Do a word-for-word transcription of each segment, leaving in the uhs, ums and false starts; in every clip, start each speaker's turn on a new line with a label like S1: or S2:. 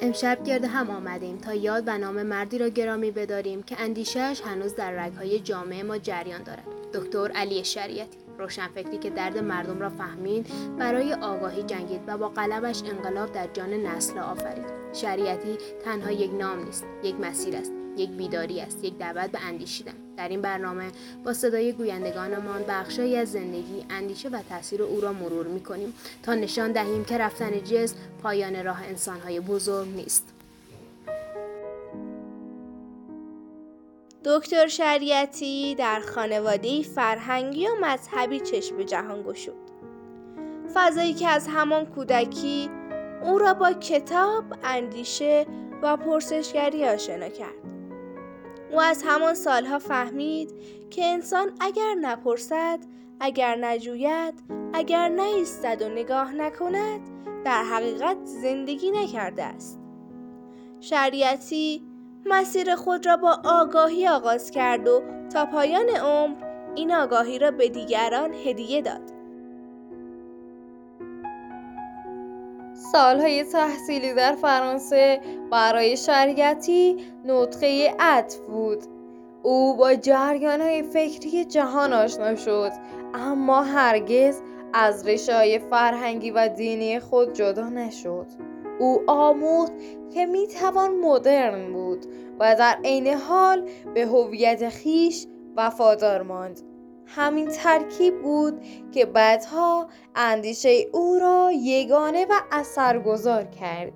S1: امشب گرد هم آمدیم تا یاد و نام مردی را گرامی بداریم که اندیشه‌اش هنوز در رگ‌های جامعه ما جریان دارد. دکتر علی شریعتی، روشنفکری که درد مردم را فهمید، برای آگاهی جنگید و با قلمش انقلاب در جان نسل آفرید. شریعتی تنها یک نام نیست، یک مسیر است، یک بیداری است، یک دعوت به اندیشیدن. در این برنامه با صدای گویندگانمان بخشایی از زندگی، اندیشه و تاثیر او را مرور می‌کنیم تا نشان دهیم که رفتن جسم پایان راه انسان‌های بزرگ نیست.
S2: دکتر شریعتی در خانواده‌ای فرهنگی و مذهبی چشم به جهان گشود. فضایی که از همان کودکی او را با کتاب، اندیشه و پرسشگری آشنا کرد. او از همان سالها فهمید که انسان اگر نپرسد، اگر نجوید، اگر نایستد و نگاه نکند، در حقیقت زندگی نکرده است. شریعتی مسیر خود را با آگاهی آغاز کرد و تا پایان عمر این آگاهی را به دیگران هدیه داد.
S3: سالهای تحصیلی در فرانسه برای شریعتی نطقه عطف بود. او با جریان‌های فکری جهان آشنا شد، اما هرگز از ریشه‌های فرهنگی و دینی خود جدا نشد. او آموخت که میتوان مدرن بود و در عین حال به هویت خویش وفادار ماند. همین ترکیب بود که بعدها اندیشه او را یگانه و اثرگذار کرد.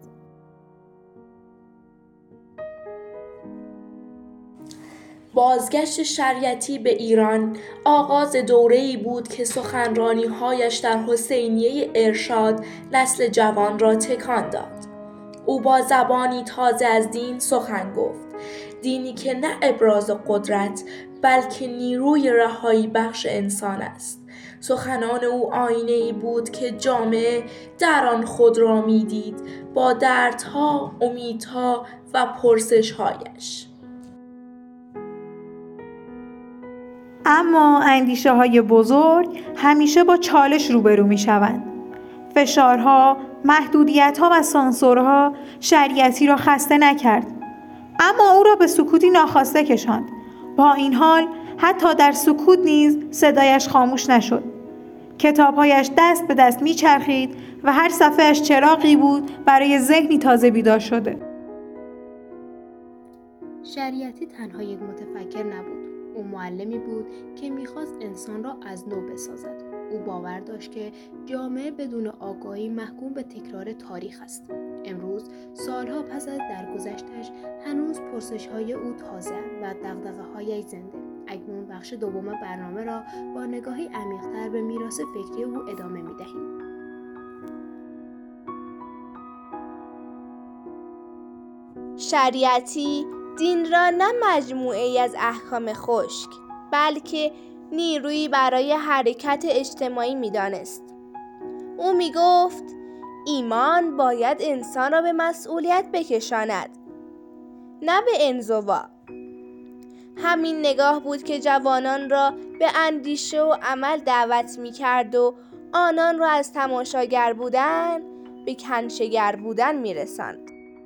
S4: بازگشت شریعتی به ایران آغاز دوره‌ای بود که سخنرانی‌هایش در حسینیه ارشاد نسل جوان را تکان داد. او با زبانی تازه از دین سخن گفت، دینی که نه ابراز قدرت بلکه نیروی رهایی بخش انسان است. سخنان او آینه‌ای بود که جامعه در آن خود را می‌دید با دردها، امیدها و پرسش‌هایش.
S5: اما اندیشه‌های بزرگ همیشه با چالش روبرو می‌شوند. فشارها، محدودیت‌ها و سانسورها شریعتی را خسته نکرد، اما او را به سکوتی ناخواسته کشاند. با این حال حتی در سکوت نیز صدایش خاموش نشد. کتاب‌هایش دست به دست می‌چرخید و هر صفحه‌اش چراغی بود برای ذهنی تازه بیدار شده.
S1: شریعتی تنها یک متفکر نبود. او معلمی بود که می‌خواست انسان را از نو بسازد. او باور داشت که جامعه بدون آگاهی محکوم به تکرار تاریخ است. امروز سالها پس از درگذشتش هنوز پرسش‌های او تازه و دغدغه‌هایش زنده. اکنون بخش دوم برنامه را با نگاهی عمیق‌تر به میراث فکری او ادامه می‌دهیم.
S2: شریعتی دین را نه مجموعه‌ای از احکام خشک، بلکه نیرویی برای حرکت اجتماعی می‌دانست. او می‌گفت ایمان باید انسان را به مسئولیت بکشاند، نه به انزوا. همین نگاه بود که جوانان را به اندیشه و عمل دعوت می‌کرد و آنان را از تماشاگر بودن به کنشگر بودن می‌رساند.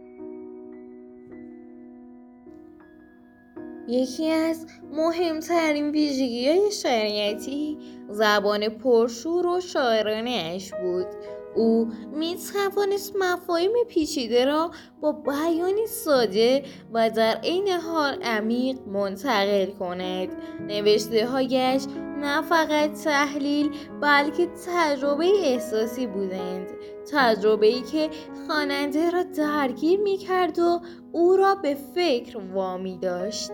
S3: یکی از مهمترین ویژگی‌های شریعتی زبان پرشور و شاعرانه اش بود. او می توانست مفاهیم پیچیده را با بیانی ساده و در عین حال عمیق منتقل کند. نوشته‌هایش نه فقط تحلیل بلکه تجربه احساسی بودند، تجربه‌ای که خواننده را درگیر می‌کرد و او را به فکر وامی داشت.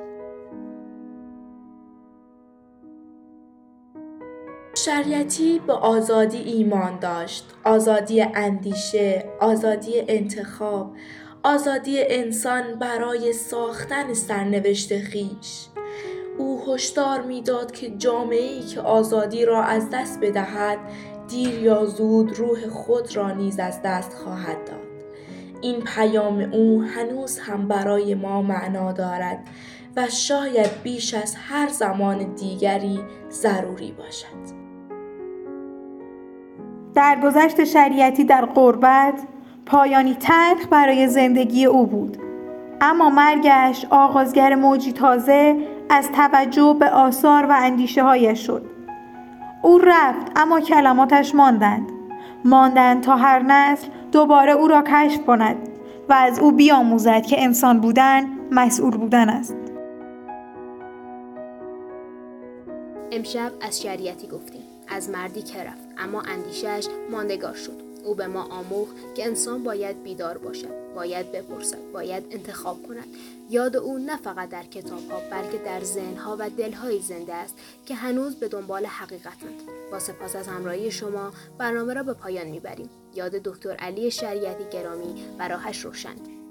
S4: شریعتی به آزادی ایمان داشت، آزادی اندیشه، آزادی انتخاب، آزادی انسان برای ساختن سرنوشت خویش. او هشدار می‌داد که جامعه‌ای که آزادی را از دست بدهد، دیر یا زود روح خود را نیز از دست خواهد داد. این پیام او هنوز هم برای ما معنا دارد و شاید بیش از هر زمان دیگری ضروری باشد.
S5: درگذشت شریعتی در غربت، پایانی تلخ برای زندگی او بود. اما مرگش آغازگر موجی تازه از توجه به آثار و اندیشه هایش شد. او رفت اما کلماتش ماندند. ماندند تا هر نسل دوباره او را کشف کند و از او بیاموزد که انسان بودن مسئول بودن است.
S1: امشب از شریعتی گفتیم، از مردی که رفت اما اندیشه‌اش ماندگار شد. او به ما آموخت که انسان باید بیدار باشد، باید بپرسد، باید انتخاب کند. یاد او نه فقط در کتاب‌ها بلکه در ذهن‌ها و دل‌های زنده است که هنوز به دنبال حقیقتند. با سپاس از همراهی شما برنامه را به پایان می‌بریم. یاد دکتر علی شریعتی گرامی و راهش روشن.